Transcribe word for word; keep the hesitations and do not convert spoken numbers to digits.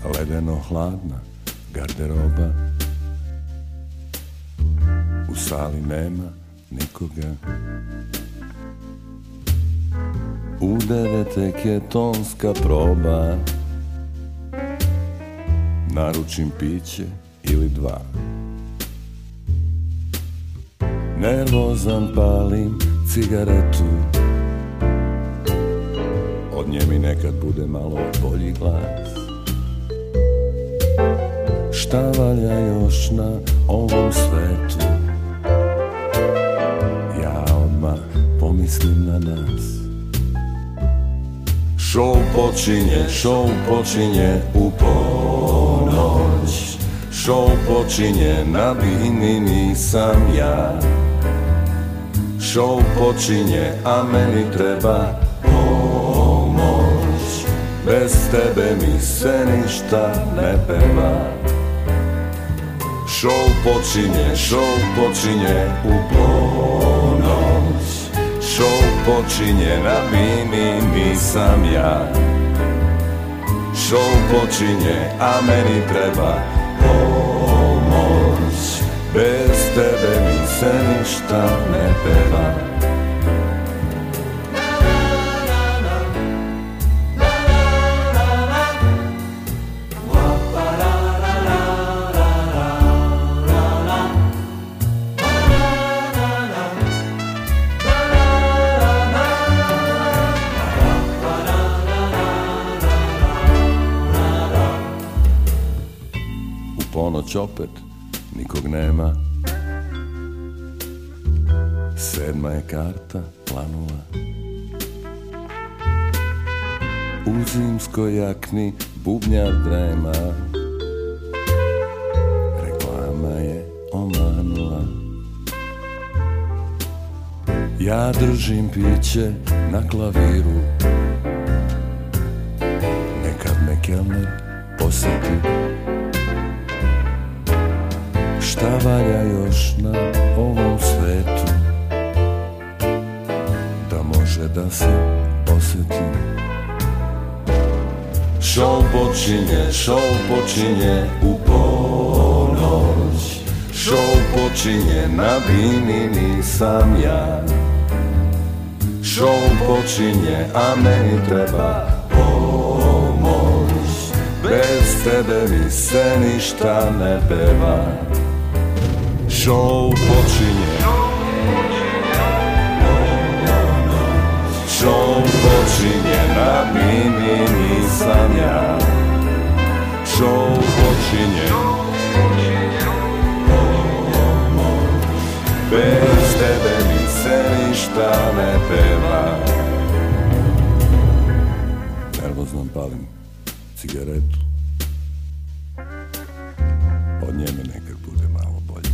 ledeno hladna garderoba. U sali nema nikoga. U devet tek je tonska proba. Naručim piće ili dva. Nervozan palim cigaretu. Od nje mi nekad bude malo bolji glas. Šta valja još na ovom svetu? Ja odmah pomislim na nas. Show počinje, show počinje u ponoć. Show počinje, na bini nisam ja. Show počinje, a meni treba pomoć. Bez tebe mi se ništa ne peva. Show počinje, show počinje u ponoć. Show počinje, na bini nisam ja. Show počinje, a meni treba pomoć. Bez tebe mi se ništa ne peva. Ponoć opet nikog nema. Sedma je karta planula. U zimskoj jakni bubnjar drema. Reklama je omanula. Ja držim piće na klaviru. Nekad me kelner posjeti. Šta valja još na ovom svetu da može da se osjeti? Show počinje, show počinje u ponoć. Show počinje, na bini nisam ja. Show počinje, a meni treba pomoć. Bez tebe mi se ništa ne peva. Show počinje, show počinje, na bini nisam ja. Show počinje, bez tebe mi se ništa ne peva. Nervozno palim cigaretu. Od nje mi nekad bude malo bolje.